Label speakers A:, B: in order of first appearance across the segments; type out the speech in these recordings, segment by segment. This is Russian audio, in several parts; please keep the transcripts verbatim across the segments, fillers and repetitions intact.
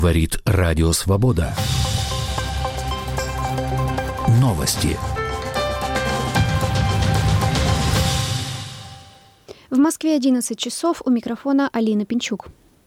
A: Говорит Радио Свобода. Новости.
B: В Москве одиннадцать часов, у микрофона Алина Пинчук.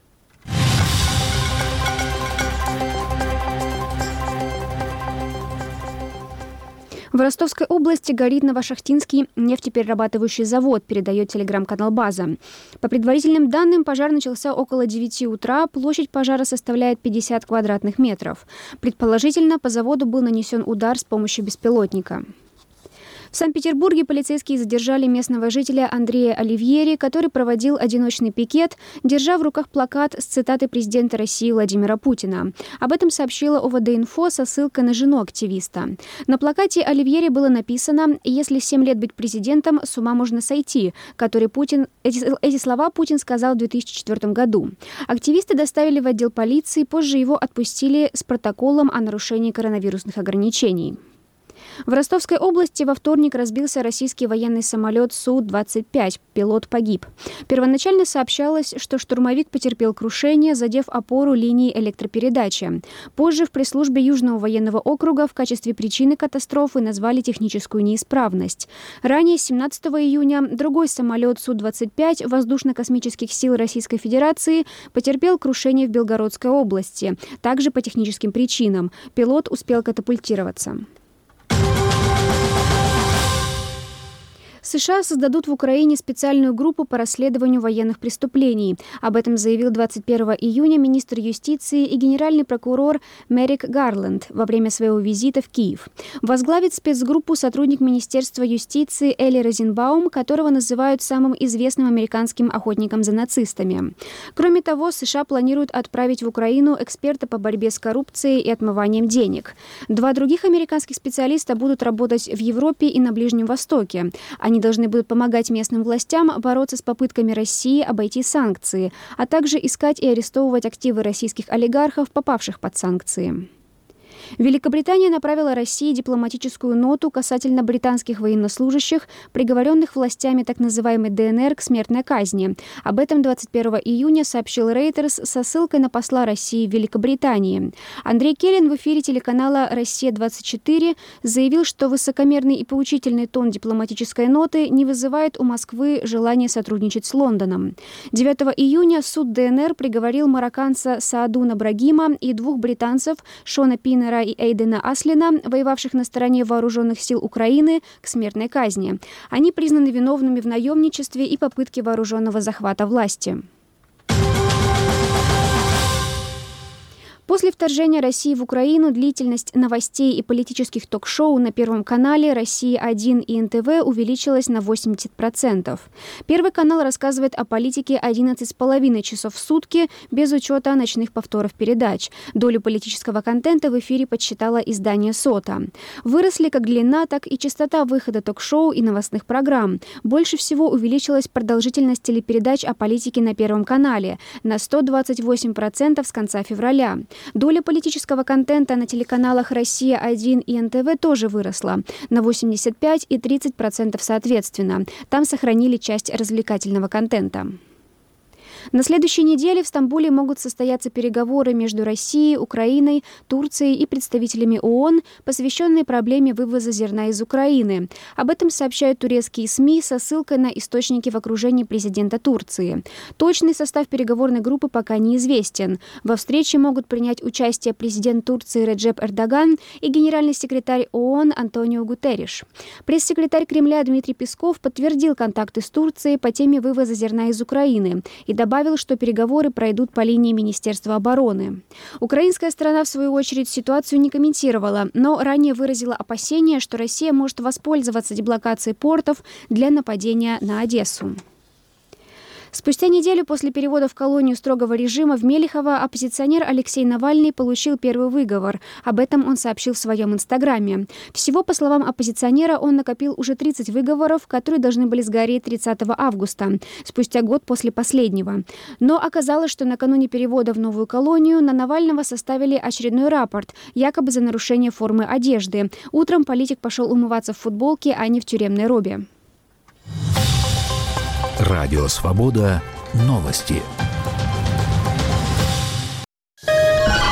B: В Ростовской области горит Новошахтинский нефтеперерабатывающий завод, передает телеграм-канал «База». По предварительным данным, пожар начался около девяти утра, площадь пожара составляет пятьдесят квадратных метров. Предположительно, по заводу был нанесен удар с помощью беспилотника. В Санкт-Петербурге полицейские задержали местного жителя Андрея Оливьери, который проводил одиночный пикет, держа в руках плакат с цитатой президента России Владимира Путина. Об этом сообщила ОВД-инфо со ссылкой на жену активиста. На плакате Оливьери было написано: «Если семь лет быть президентом, с ума можно сойти», который Путин... Эти, эти слова Путин сказал в две тысячи четвёртом году. Активисты доставили в отдел полиции, позже его отпустили с протоколом о нарушении коронавирусных ограничений. В Ростовской области во вторник разбился российский военный самолет Су двадцать пять. Пилот погиб. Первоначально сообщалось, что штурмовик потерпел крушение, задев опору линии электропередачи. Позже в пресс-службе Южного военного округа в качестве причины катастрофы назвали техническую неисправность. Ранее, семнадцатого июня, другой самолет Су двадцать пять Воздушно-космических сил Российской Федерации потерпел крушение в Белгородской области, также по техническим причинам. Пилот успел катапультироваться. США создадут в Украине специальную группу по расследованию военных преступлений. Об этом заявил двадцать первого июня министр юстиции и генеральный прокурор Мерик Гарланд во время своего визита в Киев. Возглавит спецгруппу сотрудник Министерства юстиции Эли Розенбаум, которого называют самым известным американским охотником за нацистами. Кроме того, США планируют отправить в Украину эксперта по борьбе с коррупцией и отмыванием денег. Два других американских специалиста будут работать в Европе и на Ближнем Востоке. Они должны будут помогать местным властям бороться с попытками России обойти санкции, а также искать и арестовывать активы российских олигархов, попавших под санкции. Великобритания направила России дипломатическую ноту касательно британских военнослужащих, приговоренных властями так называемой ДНР к смертной казни. Об этом двадцать первого июня сообщил Reuters со ссылкой на посла России в Великобритании. Андрей Келин в эфире телеканала «Россия-двадцать четыре» заявил, что высокомерный и поучительный тон дипломатической ноты не вызывает у Москвы желания сотрудничать с Лондоном. девятого июня суд ДНР приговорил марокканца Саадуна Брагима и двух британцев Шона Пиннера и Эйдена Аслина, воевавших на стороне вооруженных сил Украины, к смертной казни. Они признаны виновными в наемничестве и попытке вооруженного захвата власти. После вторжения России в Украину длительность новостей и политических ток-шоу на Первом канале, Россия-один и эн тэ вэ увеличилась на восемьдесят процентов. Первый канал рассказывает о политике одиннадцать с половиной часов в сутки, без учета ночных повторов передач. Долю политического контента в эфире подсчитало издание «Сота». Выросли как длина, так и частота выхода ток-шоу и новостных программ. Больше всего увеличилась продолжительность телепередач о политике на Первом канале на сто двадцать восемь процентов с конца февраля. Доля политического контента на телеканалах «Россия-один» и эн тэ вэ тоже выросла на восемьдесят пять и тридцать процентов соответственно. Там сохранили часть развлекательного контента. На следующей неделе в Стамбуле могут состояться переговоры между Россией, Украиной, Турцией и представителями ООН, посвященные проблеме вывоза зерна из Украины. Об этом сообщают турецкие СМИ со ссылкой на источники в окружении президента Турции. Точный состав переговорной группы пока неизвестен. Во встрече могут принять участие президент Турции Реджеп Эрдоган и генеральный секретарь ООН Антонио Гутерриш. Пресс-секретарь Кремля Дмитрий Песков подтвердил контакты с Турцией по теме вывоза зерна из Украины и добавил, Добавил, что переговоры пройдут по линии Министерства обороны. Украинская сторона, в свою очередь, ситуацию не комментировала, но ранее выразила опасения, что Россия может воспользоваться деблокацией портов для нападения на Одессу. Спустя неделю после перевода в колонию строгого режима в Мелихово оппозиционер Алексей Навальный получил первый выговор. Об этом он сообщил в своем инстаграме. Всего, по словам оппозиционера, он накопил уже тридцать выговоров, которые должны были сгореть тридцатого августа, спустя год после последнего. Но оказалось, что накануне перевода в новую колонию на Навального составили очередной рапорт, якобы за нарушение формы одежды. Утром политик пошел умываться в футболке, а не в тюремной робе.
A: Радио Свобода. Новости.